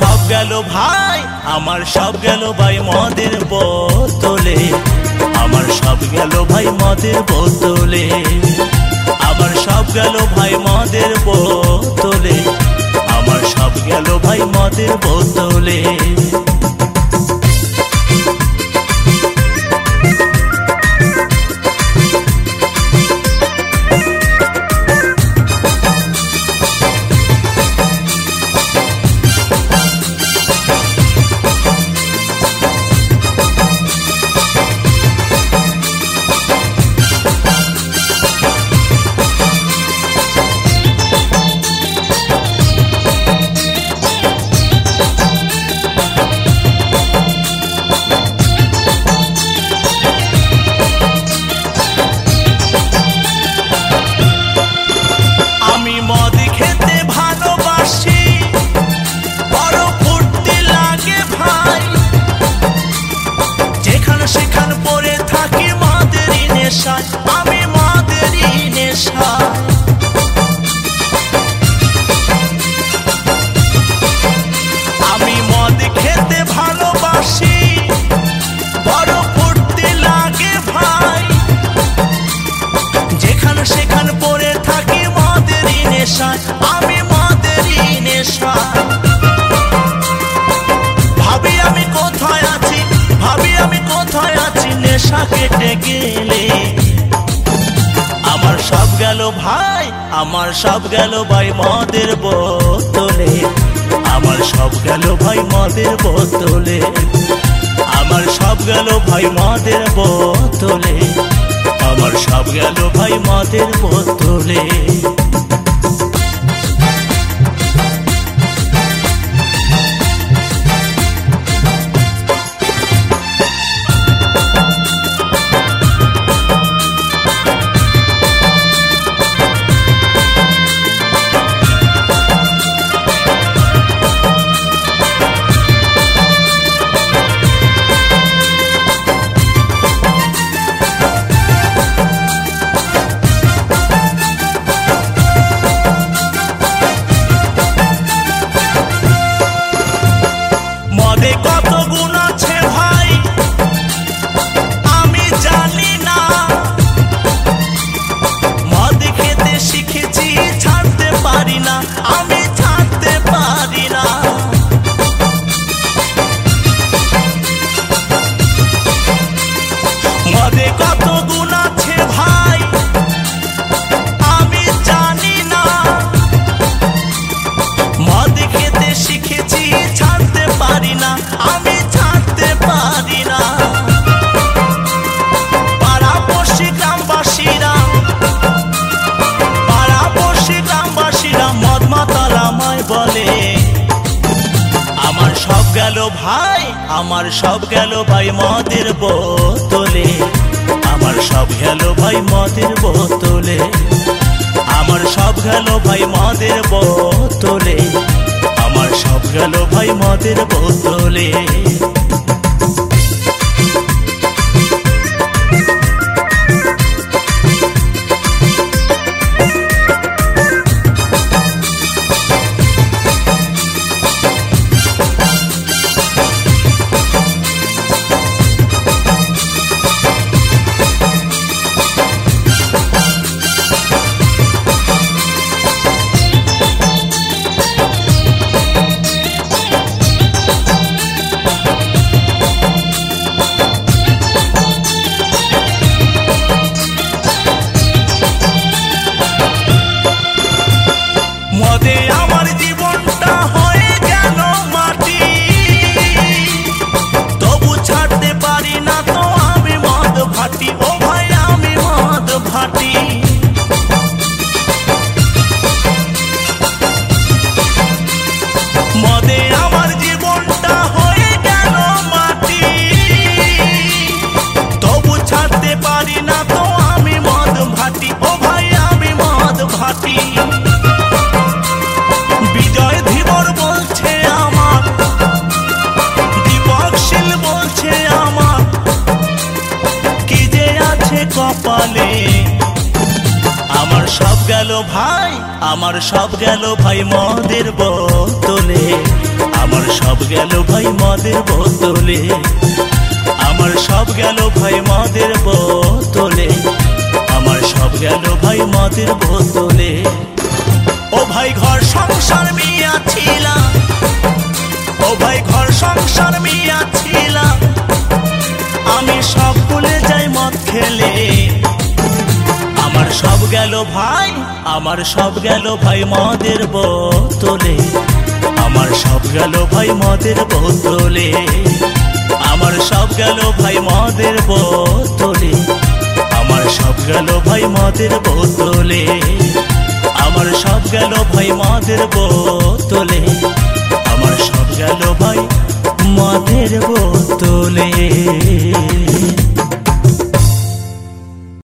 সব গেল ভাই, আমার সব গেল ভাই মদের বোতলে, আমার সব গেল ভাই মদের বোতলে, আমার সব গেল ভাই মদের বোতলে, আমার সব গেল ভাই মদের বোতলে। আমি মদেরই নেশায়, আমি মদ খেতে ভালোবাসি, বড় ফুর্তি লাগে ভাই, যেখানে সেখানে পড়ে থাকি মদেরই নেশায়, আমি মদেরই নেশায়। ভাবি আমি কোথায় আছি, ভাবি আমি কোথায় আছি নেশা কেটে গেলে। আমার সব গেল ভাই, আমার সব গেল ভাই মদের বোতলে, আমার সব গেল ভাই মদের বোতলে, আমার সব গেল ভাই মদের বোতলে, আমার সব গেল ভাই মদের বোতলে। কত গুণ আছে ভাই আমি জানি না, মদ খেতে শিখেছি ছাড়তে পারি না, আমি ছাড়তে পারি না। মদে কত গুণ আছে ভাই আমি জানি না, মদ খেতে শিখেছি ছাড়তে পারি না, আমি ছাড়তে পারি না। পাড়াপড়শি গ্রামবাসীরা, পাড়াপড়শি গ্রামবাসীরা মদ মাতাল আমায় বলে। আমার সব গেল ভাই, আমার সব গেল ভাই মদের বোতলে, আমার সব গেল ভাই মদের বোতলে, আমার সব গেল ভাই মদের বোতলে, আমার সব গেল ভাই মদের বোতলে। মদে আমার জীবনটা হয়ে গেল মাটি, তবু ছাড়তে পারি না তো আমি মদ ভাটি, ও ভাই আমি মদ ভাটি। মদে আমার জীবনটা হয়ে গেল মাটি, তবু ছাড়তে পারি না তো আমি মদ ভাটি, ও ভাই আমি মদ ভাটি। বিজয় ধীবর বলছে আমার, দীপকশীল বলছে আমার, কি যে আছে কপালে। আমার সব গেল ভাই, আমার সব গেল ভাই মদের বোতলে, আমার গেল ভাই মদের বোতলে, আমার সব গেল ভাই মদের বোতলে, আমার সব গেল ভাই মদের বোতলে। ও ভাই ঘর সংসার মিয়া ছিলাম, ও ভাই ঘর সংসার মিয়া ছিলাম, আমি সব ভুলে যাই মদ খেলে। আমার সব গেল ভাই, আমার সব গেল ভাই মদের বোতলে, আমার সব গেল ভাই মদের বোতলে, আমার সব গেল ভাই মদের বোতলে, আমার সব গেল ভাই মদের বোতলে, আমার সব গেল ভাই মদের বোতলে, আমার সব গেল ভাই মদের বোতলে।